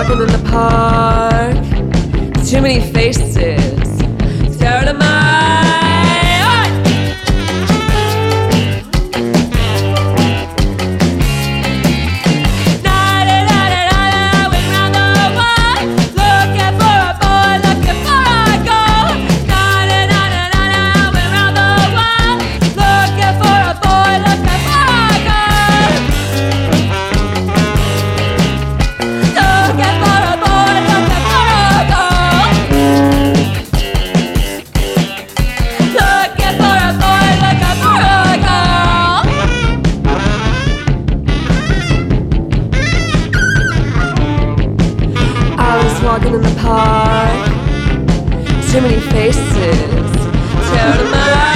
walking in the park. Too many faces staring at my heart. Night, went round the world, looking for a boy, looking for a girl. Night, went round the world, looking for a boy, looking for a girl. Looking for a boy, looking for a girl. Looking for a boy, looking for a girl. I was walking in the park. Too many faces staring at my